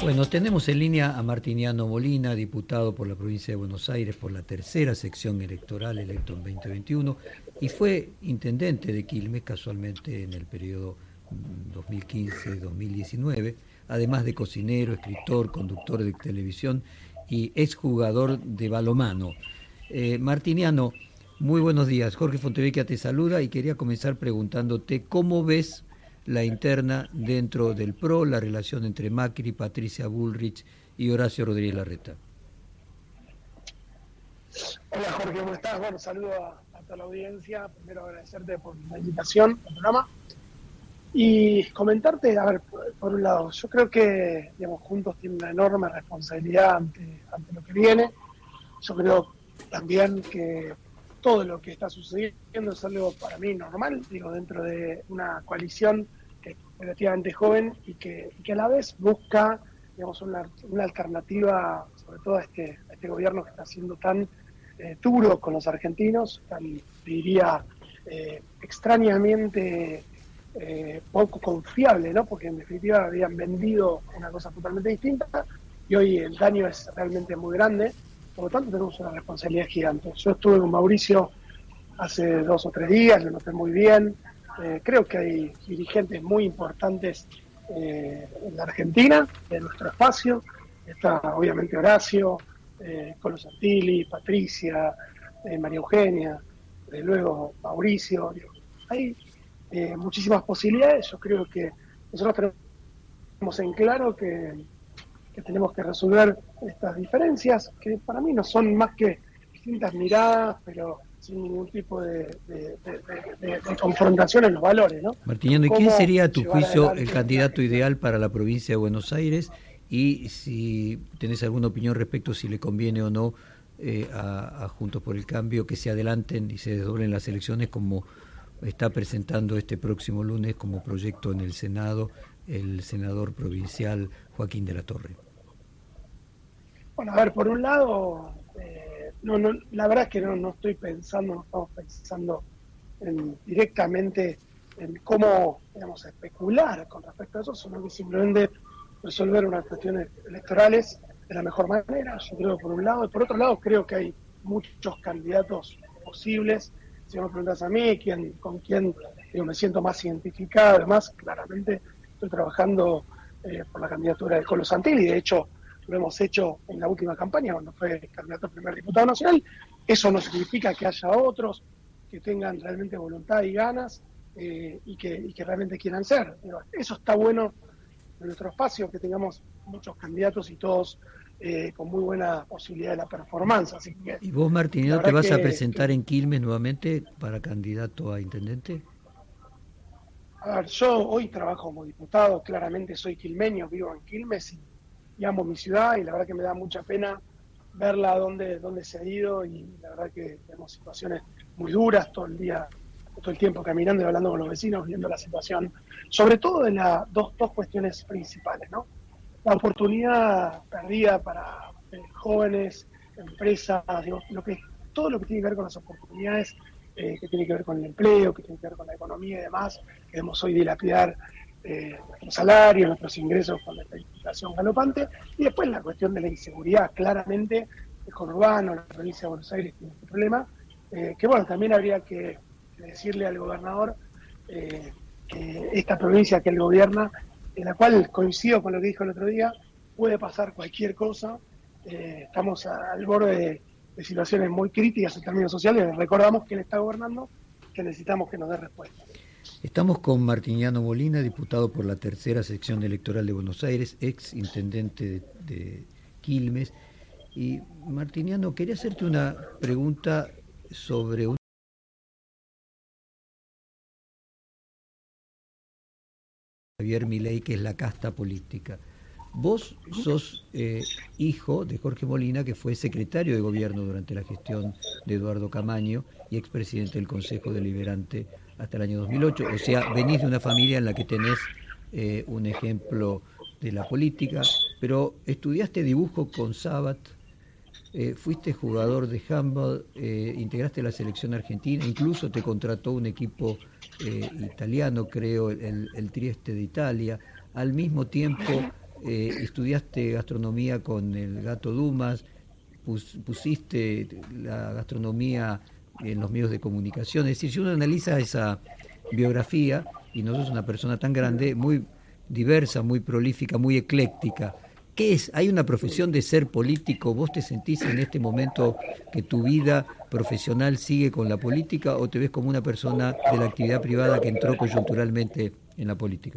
Bueno, tenemos en línea a Martiniano Molina, diputado por la provincia de Buenos Aires por la tercera sección electoral, electo en 2021, y fue intendente de Quilmes casualmente en el periodo 2015-2019, además de cocinero, escritor, conductor de televisión y exjugador de balonmano. Martiniano, muy buenos días. Jorge Fontevecchia te saluda y quería comenzar preguntándote cómo ves la interna dentro del PRO, la relación entre Macri, Patricia Bullrich y Horacio Rodríguez Larreta. Hola Jorge, ¿cómo estás? Bueno, saludo a toda la audiencia. Primero agradecerte por la invitación al programa y comentarte, a ver, por un lado, yo creo que, digamos, Juntos tiene una enorme responsabilidad ante lo que viene. Yo creo también que todo lo que está sucediendo es algo para mí normal, digo, dentro de una coalición que es relativamente joven y que a la vez busca, digamos, una alternativa, sobre todo a este gobierno que está siendo tan duro con los argentinos, tan, diría, extrañamente poco confiable, ¿no? Porque en definitiva habían vendido una cosa totalmente distinta y hoy el daño es realmente muy grande. Por lo tanto, tenemos una responsabilidad gigante. Yo estuve con Mauricio hace 2 o 3 días, lo noté muy bien. Creo que hay dirigentes muy importantes en la Argentina, en nuestro espacio. Está obviamente Horacio, Colo Santilli, Patricia, María Eugenia, luego Mauricio. Hay muchísimas posibilidades. Yo creo que nosotros tenemos en claro que tenemos que resolver estas diferencias, que para mí no son más que distintas miradas, pero sin ningún tipo de confrontación en los valores, ¿no? Martiniano, ¿y quién sería a tu juicio el candidato ideal para la provincia de Buenos Aires? Y si tenés alguna opinión respecto si le conviene o no a Juntos por el Cambio que se adelanten y se desdoblen las elecciones como está presentando este próximo lunes como proyecto en el Senado el senador provincial Joaquín de la Torre. Bueno, a ver, por un lado, la verdad es que no estamos pensando directamente en cómo, digamos, especular con respecto a eso, sino que simplemente resolver unas cuestiones electorales de la mejor manera, yo creo, por un lado. Y por otro lado, creo que hay muchos candidatos posibles. Si me preguntas a mí, con quién me siento más identificado, además, claramente estoy trabajando por la candidatura de Colo Santilli. De hecho, lo hemos hecho en la última campaña, cuando fue candidato a primer diputado nacional. Eso no significa que haya otros que tengan realmente voluntad y ganas y que realmente quieran ser. Eso está bueno en nuestro espacio, que tengamos muchos candidatos y todos con muy buena posibilidad de la performance. Así que, ¿y vos, Martiniano, te vas a presentar en Quilmes nuevamente para candidato a intendente? A ver, yo hoy trabajo como diputado, claramente soy quilmeño, vivo en Quilmes y amo mi ciudad, y la verdad que me da mucha pena verla dónde se ha ido, y la verdad que tenemos situaciones muy duras todo el tiempo caminando y hablando con los vecinos, viendo la situación, sobre todo de las dos cuestiones principales, ¿no? La oportunidad perdida para jóvenes, empresas, digo, todo lo que tiene que ver con las oportunidades, que tiene que ver con el empleo, que tiene que ver con la economía y demás, queremos hoy dilapidar nuestros salarios, nuestros ingresos con esta inflación galopante, y después la cuestión de la inseguridad. Claramente el conurbano, la provincia de Buenos Aires tiene este problema, que bueno, también habría que decirle al gobernador que esta provincia que él gobierna, en la cual coincido con lo que dijo el otro día, puede pasar cualquier cosa, estamos al borde de situaciones muy críticas en términos sociales. Recordamos que él está gobernando, que necesitamos que nos dé respuesta. Estamos con Martiniano Molina, diputado por la tercera sección electoral de Buenos Aires, ex intendente de Quilmes. Y Martiniano, quería hacerte una pregunta sobre Javier Milei, que es la casta política. Vos sos hijo de Jorge Molina, que fue secretario de gobierno durante la gestión de Eduardo Camaño y expresidente del Consejo Deliberante hasta el año 2008. O sea, venís de una familia en la que tenés un ejemplo de la política, pero estudiaste dibujo con Sabat, fuiste jugador de handball, integraste la selección argentina, incluso te contrató un equipo italiano, creo, el Trieste de Italia. Al mismo tiempo estudiaste gastronomía con el Gato Dumas, pusiste la gastronomía en los medios de comunicación. Es decir, si uno analiza esa biografía, y no sos una persona tan grande, muy diversa, muy prolífica, muy ecléctica. ¿Qué es? ¿Hay una profesión de ser político? ¿Vos te sentís en este momento que tu vida profesional sigue con la política o te ves como una persona de la actividad privada que entró coyunturalmente en la política?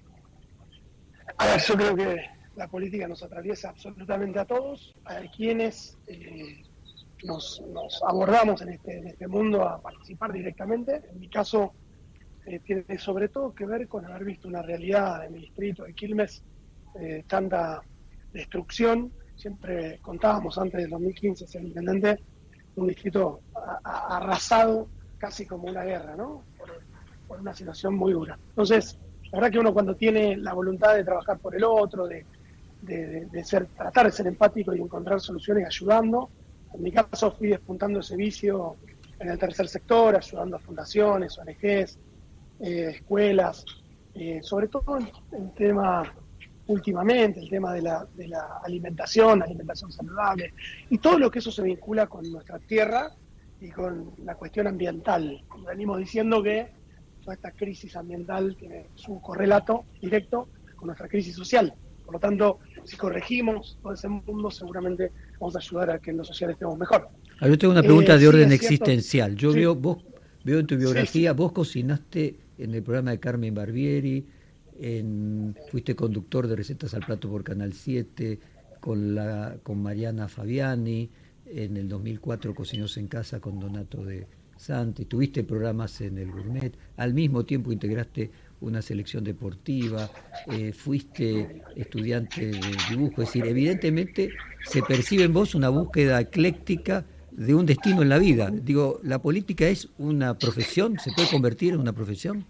A ver, yo creo que la política nos atraviesa absolutamente a todos. Hay quienes nos abordamos en este mundo a participar directamente. En mi caso, tiene sobre todo que ver con haber visto una realidad en mi distrito de Quilmes, tanta destrucción. Siempre contábamos antes del 2015 ser intendente, un distrito arrasado casi como una guerra, ¿no? Por una situación muy dura. Entonces, la verdad que uno cuando tiene la voluntad de trabajar por el otro, de tratar de ser empático y encontrar soluciones ayudando, en mi caso fui despuntando ese vicio en el tercer sector, ayudando a fundaciones, ONGs, escuelas, sobre todo el tema últimamente, el tema de la alimentación saludable, y todo lo que eso se vincula con nuestra tierra y con la cuestión ambiental. Venimos diciendo que toda esta crisis ambiental tiene su correlato directo con nuestra crisis social. Por lo tanto, si corregimos todo ese mundo, seguramente vamos a ayudar a que en lo social estemos mejor. Yo tengo una pregunta de orden existencial. Yo sí. veo en tu biografía, sí. Vos cocinaste en el programa de Carmen Barbieri, fuiste conductor de Recetas al Plato por Canal 7, con Mariana Fabiani, en el 2004 Cocinos en Casa con Donato de Santi, tuviste programas en el Gourmet, al mismo tiempo integraste una selección deportiva, fuiste estudiante de dibujo, es decir, evidentemente se percibe en vos una búsqueda ecléctica de un destino en la vida. Digo, ¿la política es una profesión? ¿Se puede convertir en una profesión?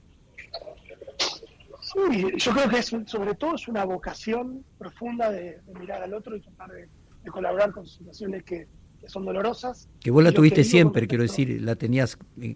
Sí, yo creo que sobre todo es una vocación profunda de mirar al otro y tratar de colaborar con situaciones que son dolorosas. Que vos la tuviste siempre, quiero decir, la tenías...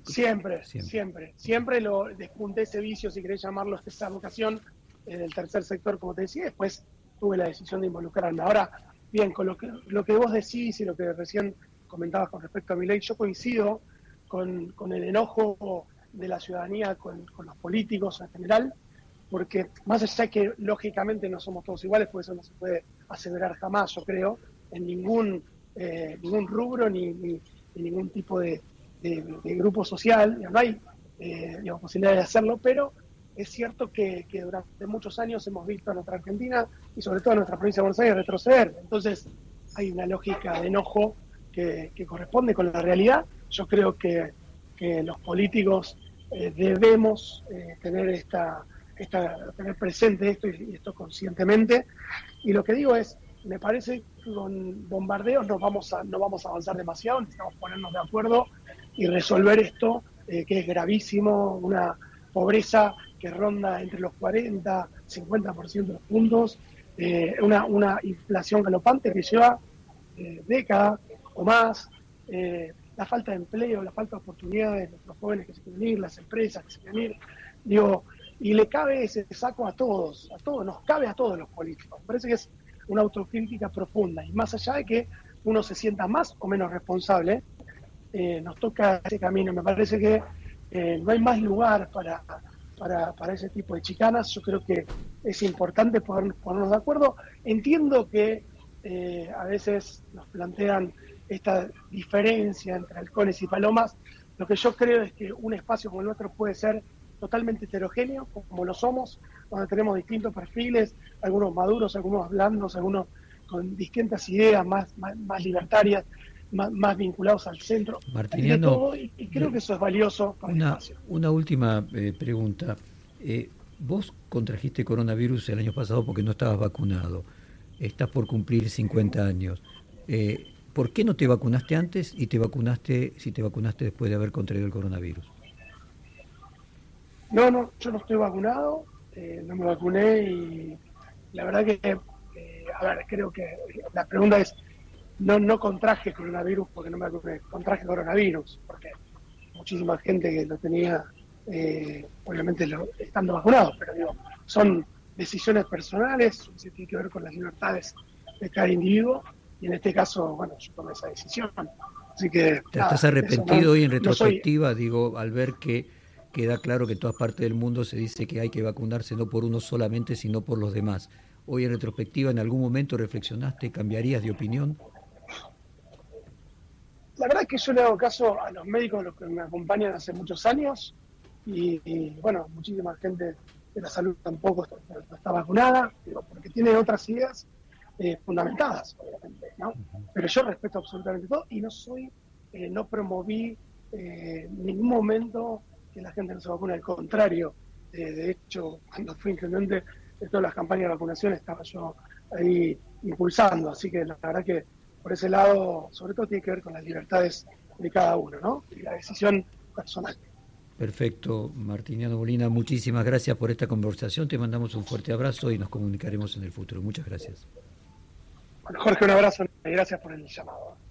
Siempre lo despunté ese vicio, si querés llamarlo, esa vocación del tercer sector, como te decía, después tuve la decisión de involucrarme. Ahora, bien, con lo que vos decís y lo que recién comentabas con respecto a mi ley, yo coincido con el enojo de la ciudadanía, con los políticos en general, porque más allá de que lógicamente no somos todos iguales, porque eso no se puede aseverar jamás, yo creo, en ningún rubro ni ningún tipo de grupo social, no hay posibilidad de hacerlo, pero es cierto que durante muchos años hemos visto a nuestra Argentina y sobre todo a nuestra provincia de Buenos Aires retroceder. Entonces hay una lógica de enojo que corresponde con la realidad. Yo creo que los políticos debemos tener tener presente esto y esto conscientemente. Y lo que digo es, me parece que con bombardeos no vamos a avanzar demasiado, necesitamos ponernos de acuerdo y resolver esto, que es gravísimo, una pobreza que ronda entre los 40, 50% de los puntos, una inflación galopante que lleva décadas o más, la falta de empleo, la falta de oportunidades de los jóvenes que se quieren ir, las empresas que se quieren ir, y le cabe ese saco a todos, nos cabe a todos los políticos. Me parece que es una autocrítica profunda, y más allá de que uno se sienta más o menos responsable, nos toca ese camino. Me parece que no hay más lugar para ese tipo de chicanas. Yo creo que es importante ponernos de acuerdo. Entiendo que a veces nos plantean esta diferencia entre halcones y palomas. Lo que yo creo es que un espacio como el nuestro puede ser totalmente heterogéneo, como lo somos, donde tenemos distintos perfiles, algunos maduros, algunos blandos, algunos con distintas ideas más libertarias, más vinculados al centro. Martiniano, y creo que eso es valioso para el espacio. Una última pregunta. Vos contrajiste coronavirus el año pasado porque no estabas vacunado. Estás por cumplir 50 años. ¿Por qué no te vacunaste antes y si te vacunaste después de haber contraído el coronavirus? No, yo no estoy vacunado, no me vacuné, y la verdad que, creo que la pregunta es, no contraje coronavirus porque no me vacuné, contraje coronavirus porque muchísima gente que lo tenía, obviamente estando vacunados, pero son decisiones personales, se tiene que ver con las libertades de cada individuo, y en este caso, bueno, yo tomé esa decisión. Así que... ¿Te nada, estás arrepentido hoy en retrospectiva? No soy, Digo, al ver que queda claro que en todas partes del mundo se dice que hay que vacunarse no por uno solamente, sino por los demás. Hoy en retrospectiva, ¿en algún momento reflexionaste, cambiarías de opinión? la verdad es que yo le hago caso a los médicos, los que me acompañan hace muchos años, bueno, muchísima gente de la salud tampoco está vacunada, porque tiene otras ideas fundamentadas, obviamente, ¿no? Pero yo respeto absolutamente todo y no promoví en ningún momento que la gente no se vacune, al contrario. De hecho, cuando fui intendente de todas las campañas de vacunación estaba yo ahí impulsando, así que la verdad que por ese lado, sobre todo tiene que ver con las libertades de cada uno, ¿no? Y la decisión personal. Perfecto, Martiniano Molina, muchísimas gracias por esta conversación, te mandamos un fuerte abrazo y nos comunicaremos en el futuro. Muchas gracias. Bueno, Jorge, un abrazo y gracias por el llamado.